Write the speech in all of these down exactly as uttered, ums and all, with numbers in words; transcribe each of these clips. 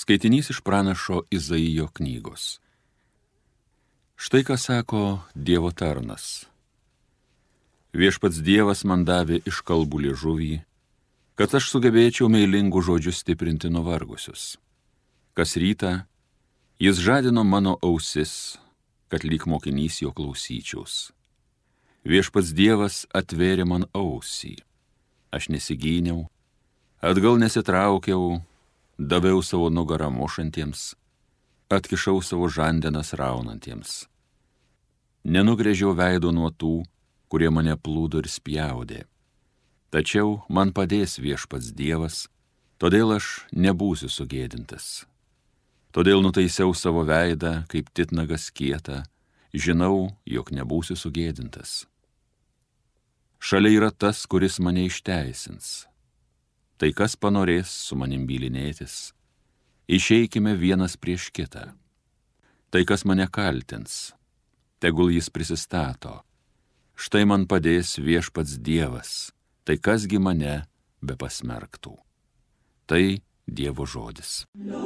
Skaitinys iš pranašo Izaijo knygos. Štai ką sako Dievo tarnas. Viešpats Dievas man davė iš kalbų liežuvį, kad aš sugebėčiau meilingų žodžių stiprinti nuvargusius. Kas rytą jis žadino mano ausis, kad lyg mokinys jo klausyčiaus. Viešpats Dievas atvėrė man ausį. Aš nesigyniau, atgal nesitraukiau, daviau savo nugarą mušantiems, atkišau savo žandenas raunantiems. Nenugrėžiau veido nuo tų, kurie mane plūdo ir spjaudė. Tačiau man padės viešpats Dievas, todėl aš nebūsiu sugėdintas. Todėl nutaisiau savo veidą kaip titnagas kietą, žinau, jog nebūsiu sugėdintas. Šalia yra tas, kuris mane išteisins. Tai kas panorės su manim bylinėtis, išeikime vienas prieš kitą. Tai kas mane kaltins, tegul jis prisistato. Štai man padės viešpats Dievas, tai kasgi mane be pasmerktų. Tai Dievo žodis.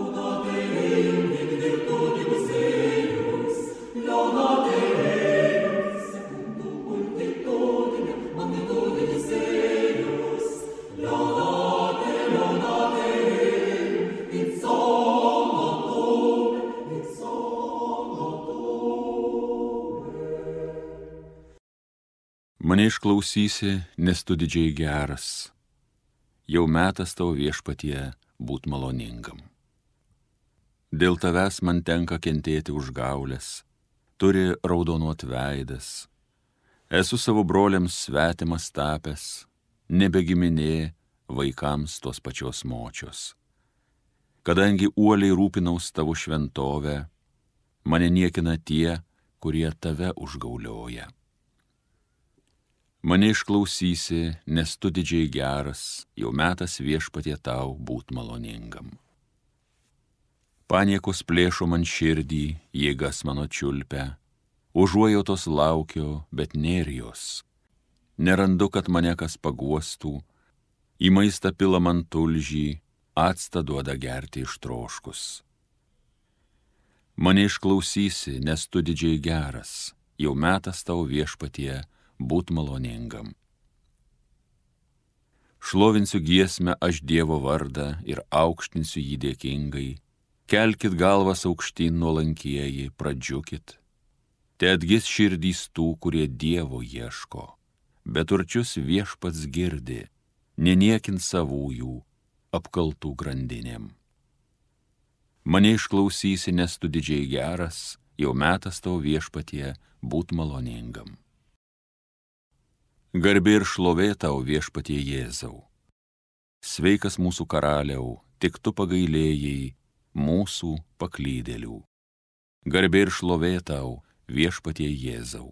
Mane išklausysi, nes tu didžiai geras. Jau metas tavo viešpatie būt maloningam. Dėl tavęs man tenka kentėti užgaulės, turi raudonuot veidas. Esu savo broliams svetimas tapęs, nebegiminė vaikams tos pačios močios. Kadangi uoliai rūpinaus tavo šventovę, mane niekina tie, kurie tave užgaulioja. Mane išklausysi, nes tu didžiai geras, jau metas viešpatie tau būt maloningam. Paniekos plėšo man širdį, jėgas mano čiulpia, užuojautos laukiu, bet nėr jos. Nerandu, kad mane kas paguostų, į maistą pila man tulžį, actą duoda gerti ištroškus. Mane išklausysi, nes tu didžiai geras, jau metas tau viešpatie būt maloningam. Šlovinsiu giesmę aš Dievo vardą ir aukštinsiu jį dėkingai. Kelkit galvas aukštyn nuolankieji, pradžiukit. Te atgis širdys tų, kurie Dievo ieško. Beturčius viešpats girdi, neniekint savųjų, apkaltų grandinėm. Mane išklausysi, nes tu didžiai geras, jau metas tau viešpatie būt maloningam. Garbė ir šlovė tau viešpatie Jėzau. Sveikas mūsų karaliau, tik tu pagailėjai mūsų paklydėlių. Garbė ir šlovė tau viešpatie Jėzau.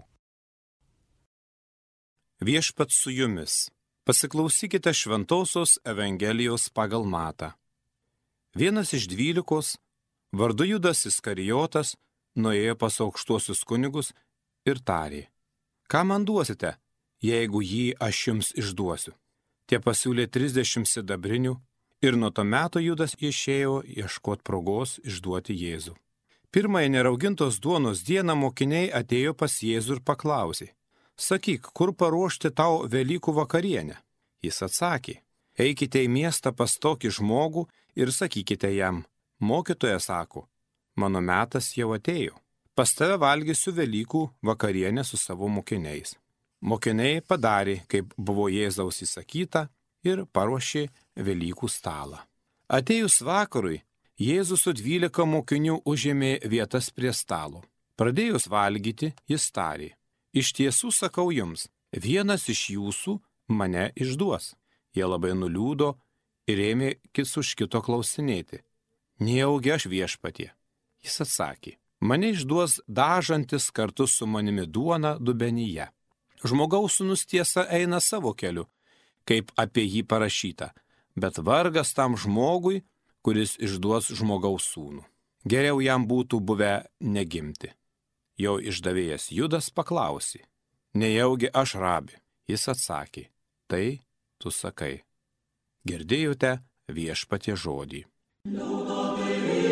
Viešpats su jumis. Pasiklausykite šventosios Evangelijos pagal Matą. Vienas iš dvylikos, vardu Judas Iskarijotas, nuėjo pas aukštuosius kunigus ir tarė: Ką man duosite, jeigu jį aš jums išduosiu? Tie pasiūlė trisdešimt sidabrinių ir nuo to meto Judas išėjo ieškot progos išduoti Jėzų. Pirmąją neraugintos duonos dieną mokiniai atėjo pas Jėzų ir paklausė: Sakyk, kur paruošti tau Velykų vakarienę? Jis atsakė: Eikite į miestą pas tokį žmogų ir sakykite jam: Mokytojas sako, mano metas jau atėjo. Pas tave valgysiu Velykų vakarienę su savo mokiniais. Mokiniai padarė, kaip buvo Jėzaus įsakyta, ir paruošė Velykų stalą. Atėjus vakarui, Jėzus su dvylika mokinių užėmė vietas prie stalo. Pradėjus valgyti, jis tarė: Iš tiesų sakau jums, vienas iš jūsų mane išduos. Jie labai nuliūdo ir ėmė kits už kito klausinėti: Nejaugi aš viešpatie? Jis atsakė: Mane išduos dažantis kartu su manimi duona dubenyje. Žmogaus sūnus tiesa eina savo keliu, kaip apie jį parašyta, bet vargas tam žmogui, kuris išduos žmogaus sūnų. Geriau jam būtų buvę negimti. Jo išdavėjas Judas paklausė: Nejaugi aš rabi? Jis atsakė: Tai tu sakai. Girdėjote viešpatie žodį. Liūdate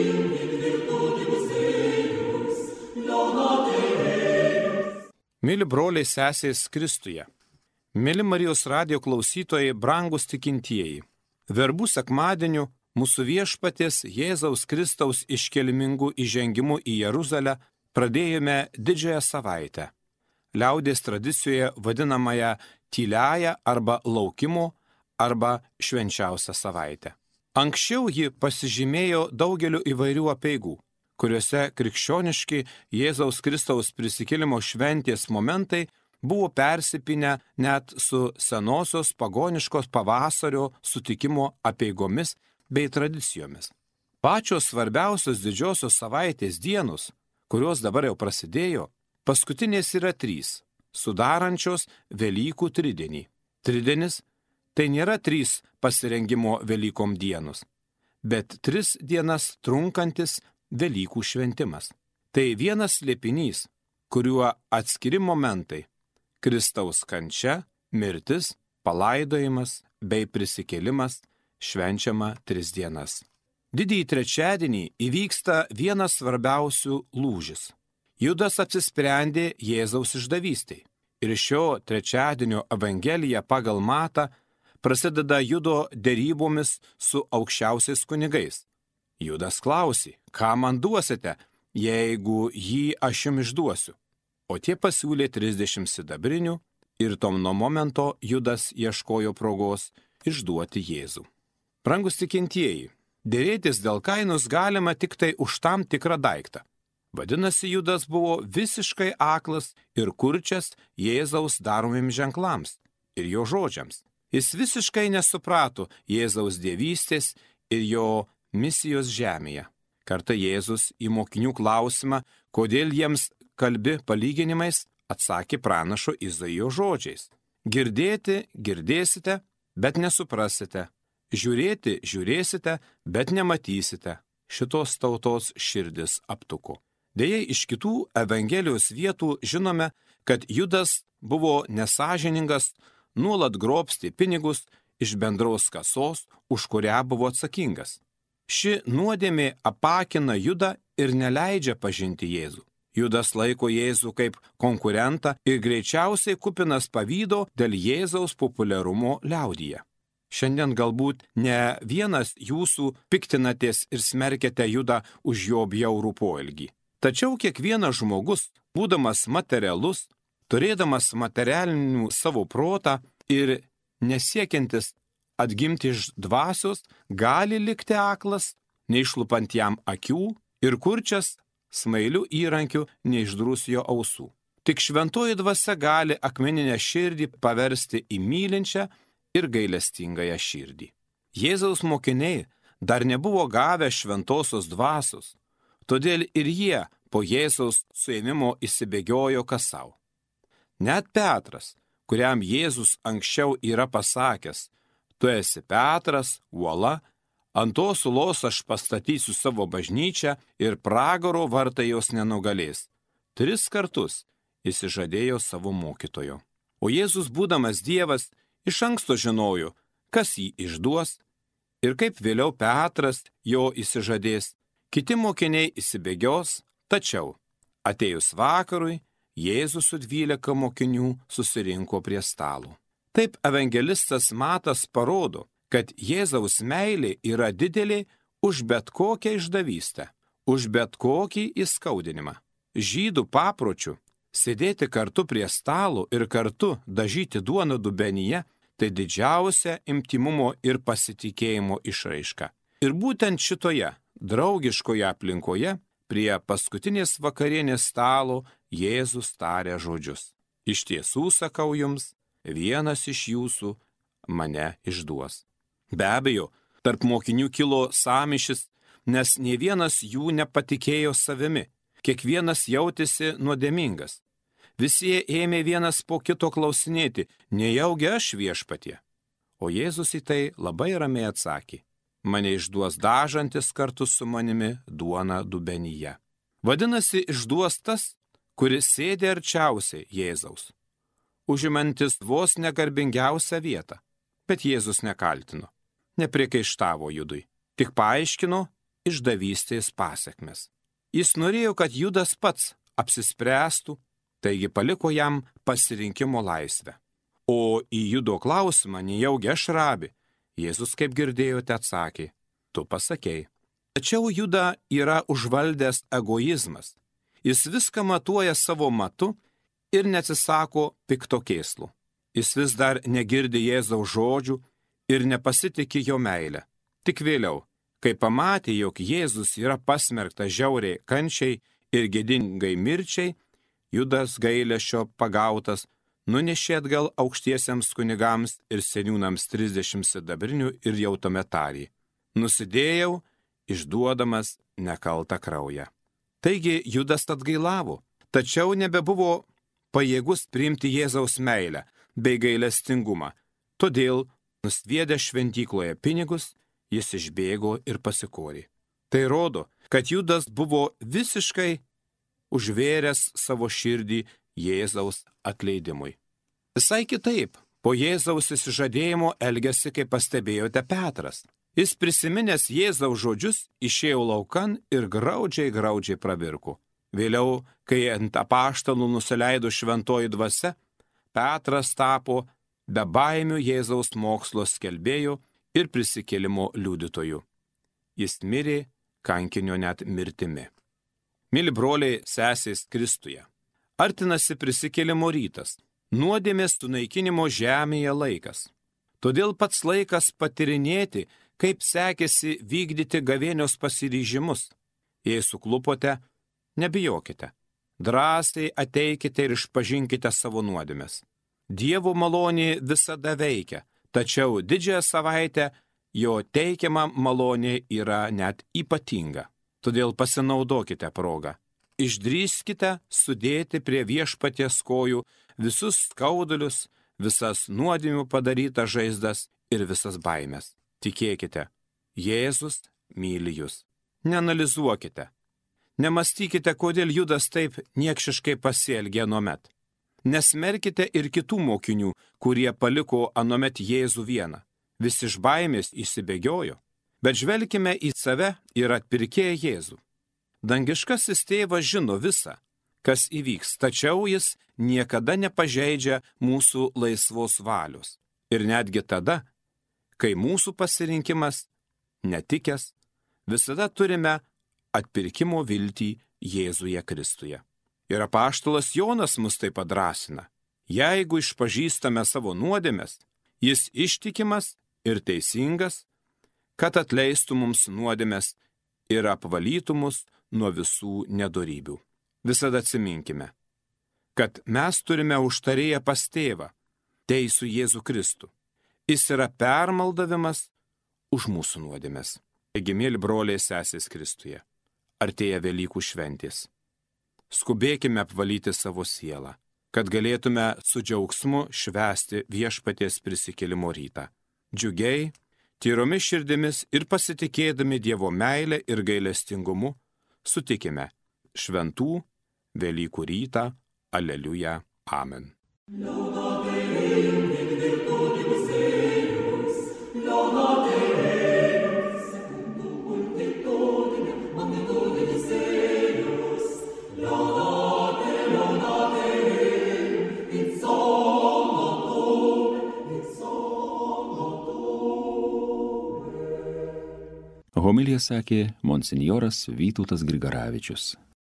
Mėly broliai sesės Kristuje, mėly Marijos radijo klausytojai, brangus tikintieji, verbų sekmadieniu mūsų viešpaties Jėzaus Kristaus iškilmingu įžengimu į Jeruzalę pradėjome didžiąją savaitę, liaudies tradicijoje vadinamąją tyliąją arba laukimo arba švenčiausią savaitę. Anksčiau ji pasižymėjo daugeliu įvairių apeigų, kuriuose krikščioniški Jėzaus Kristaus prisikėlimo šventės momentai buvo persipinę net su senosios pagoniškos pavasario sutikimo apeigomis bei tradicijomis. Pačios svarbiausios didžiosios savaitės dienos, kurios dabar jau prasidėjo, paskutinės yra trys, sudarančios Velykų tridienį. Tridienis tai nėra trys pasirengimo Velykom dienos, bet tris dienas trunkantis Velykų šventimas. Tai vienas slėpinys, kuriuo atskiri momentai - Kristaus kančia, mirtis, palaidojimas bei prisikėlimas švenčiama tris dienas. Didįjį trečiadienį įvyksta vienas svarbiausių lūžis. Judas apsisprendė Jėzaus išdavystei. Ir šio trečiadienio Evangelija pagal Matą prasideda Judo derybomis su aukščiausiais kunigais. Judas klausė, ką man duosite, jeigu jį aš jums išduosiu. O tie pasiūlė trisdešimt sidabrinių ir tom nuo momento Judas ieškojo progos išduoti Jėzų. Brangus tikintieji, dėrėtis dėl kainos galima tik tai už tam tikrą daiktą. Vadinasi, Judas buvo visiškai aklas ir kurčias Jėzaus daromiems ženklams ir jo žodžiams. Jis visiškai nesuprato Jėzaus dievystės ir jo misijos žemėje. Kartą Jėzus į mokinių klausimą, kodėl jiems kalbi palyginimais, atsakė pranašo Izaijo žodžiais. Girdėti girdėsite, bet nesuprasite. Žiūrėti žiūrėsite, bet nematysite. Šitos tautos širdis aptuko. Deja, iš kitų Evangelijos vietų žinome, kad Judas buvo nesažiningas, nuolat grobstė pinigus iš bendros kasos, už kurią buvo atsakingas. Ši nuodėmė apakina Judą ir neleidžia pažinti Jėzų. Judas laiko Jėzų kaip konkurentą ir greičiausiai kupinas pavydo dėl Jėzaus populiarumo liaudyje. Šiandien galbūt ne vienas jūsų piktinatės ir smerkiate Judą už jo bjaurų poelgį. Tačiau kiekvienas žmogus, būdamas materialus, turėdamas materialinių savo protą ir nesiekiantis atgimti iš dvasios, gali likti aklas, neišlupant jam akių ir kurčias smailių įrankių neišdrus jo ausų. Tik šventoji dvasia gali akmeninę širdį paversti į mylinčią ir gailestingąją širdį. Jėzaus mokiniai dar nebuvo gavę šventosios dvasios, todėl ir jie po Jėzaus suėmimo įsibėgiojo kas sau. Net Petras, kuriam Jėzus anksčiau yra pasakęs, tu esi Petras, uola, ant tos uolos aš pastatysiu savo bažnyčią ir pragaro vartai jos nenugalės. Tris kartus jis išžadėjo savo mokytojo. O Jėzus, būdamas Dievas, iš anksto žinojo, kas jį išduos ir kaip vėliau Petras jo išsižadės. Kiti mokiniai įsibėgios, tačiau atėjus vakarui, Jėzus su dvylika mokinių susirinko prie stalo. Taip evangelistas Matas parodo, kad Jėzaus meilė yra didelė už bet kokią išdavystę, už bet kokį įskaudinimą. Žydų papročių sėdėti kartu prie stalo ir kartu dažyti duoną dubenyje – tai didžiausia intymumo ir pasitikėjimo išraiška. Ir būtent šitoje draugiškoje aplinkoje prie paskutinės vakarienės stalo Jėzus tarė žodžius. Iš tiesų sakau jums, vienas iš jūsų mane išduos. Be abejo, tarp mokinių kilo sąmyšis, nes nė vienas jų nepatikėjo savimi, kiekvienas jautėsi nuodėmingas. Visi ėmė vienas po kito klausinėti, nejaugi aš viešpatie. O Jėzus į tai labai ramiai atsakė, mane išduos dažantis kartu su manimi duona dubenyje. Vadinasi, išduos tas, kuris sėdė arčiausiai Jėzaus, užimantis vos negarbingiausią vietą. Bet Jėzus nekaltino, nepriekaištavo Judui, tik paaiškino, išdavystės pasekmes. Jis norėjo, kad Judas pats apsispręstų, taigi paliko jam pasirinkimo laisvę. O į Judo klausimą, nejaugi aš rabi, Jėzus, kaip girdėjote, atsakė, tu pasakei. Tačiau Judą yra užvaldęs egoizmas. Jis viską matuoja savo matu ir neatsisako pikto kėslų. Jis vis dar negirdi Jėzaus žodžių ir nepasitikė jo meilę. Tik vėliau, kai pamatė, jog Jėzus yra pasmerktas žiauriai kančiai ir gėdingai mirčiai, Judas gailesčio pagautas nunešė atgal aukštiesiems kunigams ir seniūnams trisdešimt sidabrinių ir jau tuomet tarė: nusidėjau, išduodamas nekaltą kraują. Taigi Judas atgailavo, tačiau nebebuvo pajėgus priimti Jėzaus meilę bei gailestingumą. Todėl, nusviedęs šventykloje pinigus, jis išbėgo ir pasikorė. Tai rodo, kad Judas buvo visiškai užvėręs savo širdį Jėzaus atleidimui. Visai kitaip, po Jėzaus išsižadėjimo elgėsi, kaip pastebėjote, Petras. Jis prisiminęs Jėzaus žodžius išėjo laukan ir graudžiai graudžiai pravirko. Vėliau, kai ant apaštalų nusileido šventoji dvasia, Petras tapo bebaimių Jėzaus mokslo skelbėjų ir prisikėlimo liudytojų. Jis mirė kankinio net mirtimi. Mili broliai, sesės Kristuje, artinasi prisikėlimo rytas, nuodėmės sunaikinimo žemėje laikas. Todėl pats laikas patyrinėti, kaip sekėsi vykdyti gavėnios pasiryžimus. Jei suklupote, nebijokite. Drąsiai ateikite ir išpažinkite savo nuodėmes. Dievo malonė visada veikia, tačiau didžiąją savaitę jo teikiama malonė yra net ypatinga. Todėl pasinaudokite progą. Išdrįskite sudėti prie viešpaties kojų visus skaudulius, visas nuodėmių padarytas žaizdas ir visas baimės. Tikėkite, Jėzus myli jūs. Neanalizuokite. Nemastykite, kodėl Judas taip niekšiškai pasielgė anuomet. Nesmerkite ir kitų mokinių, kurie paliko anuomet Jėzų vieną. Visi iš baimės įsibėgiojo. Bet žvelkime į save ir atpirkėją Jėzų. Dangiškasis tėvas žino visą, kas įvyks, tačiau jis niekada nepažeidžia mūsų laisvos valios. Ir netgi tada, kai mūsų pasirinkimas netikęs, visada turime atpirkimo viltį Jėzuje Kristuje. Ir apaštalas Jonas mus taip padrasina. Jeigu išpažįstame savo nuodėmes, jis ištikimas ir teisingas, kad atleistų mums nuodėmes ir apvalytų mus nuo visų nedorybių. Visada atsiminkime, kad mes turime užtarėję pas tėvą, teisų Jėzų Kristų. Jis yra permaldavimas už mūsų nuodėmes. Taigi, mėly broliai sesės Kristuje, artėja Velykų šventės. Skubėkime apvalyti savo sielą, kad galėtume su džiaugsmu švęsti viešpaties prisikėlimo rytą. Džiugiai, tyromis širdimis ir pasitikėdami Dievo meilę ir gailestingumu, sutikime šventų Velykų rytą. Aleliuja. Amen. Homiliją sakė monsinjoras Vytautas Grigaravičius.